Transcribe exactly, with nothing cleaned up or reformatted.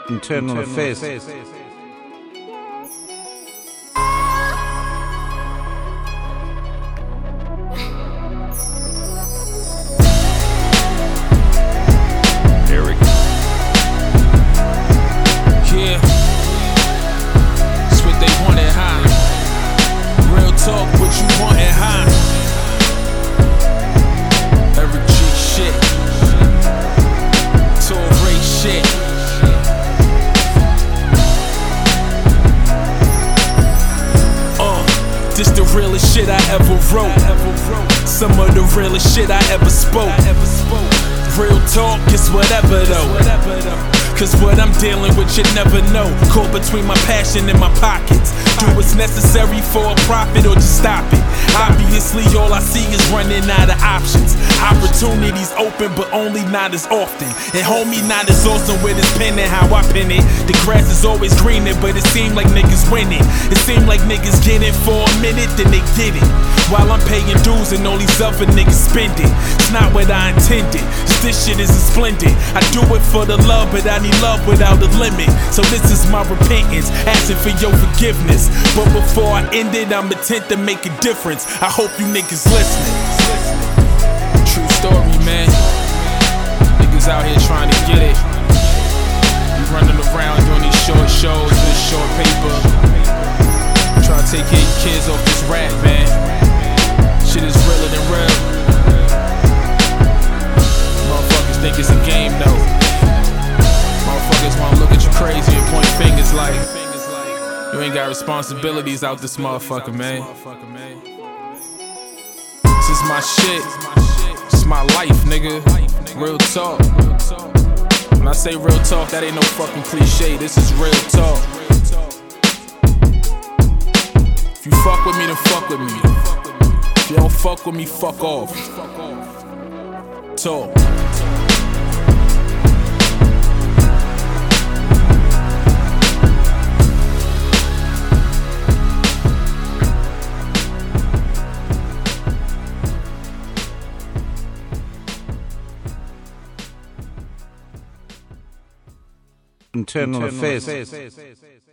Internal Affairs. Eric. Yeah, it's what they wanted, huh? Real talk, what you wanted, huh? Eric G shit, Tour Ray shit. Uh, this the realest shit I ever wrote. Some of the realest shit I ever spoke. Real talk is whatever though. Cause what I'm dealing with you never know. Caught between my passion and my pockets. Do what's necessary for a profit or just stop it. Obviously all I see is running out of options. Opportunities open but only not as often. And homie not as awesome with his pen and how I pen it. The grass is always greener but it seemed like niggas winning. It seemed like niggas get it for a minute then they get it. While I'm paying dues and all these other niggas spend it. It's not what I intended. Just this shit isn't splendid. I do it for the love but I need love without a limit. So this is my repentance, asking for your forgiveness. But before I end it, I'm intent to make a difference. I hope you niggas listening. True story, man. Niggas out here trying to get it. You running around doing these short shows with this short paper. Trying to take care of your kids off this rap, man. Shit is realer than real. Motherfuckers think it's a game though. Motherfuckers wanna look at you crazy and point fingers like you ain't got responsibilities out this motherfucker, man. This is my shit. This is my life, nigga. Real talk. When I say real talk, that ain't no fucking cliche. This is real talk. If you fuck with me, then fuck with me. If you don't fuck with me, fuck off. Talk. Internal Affairs.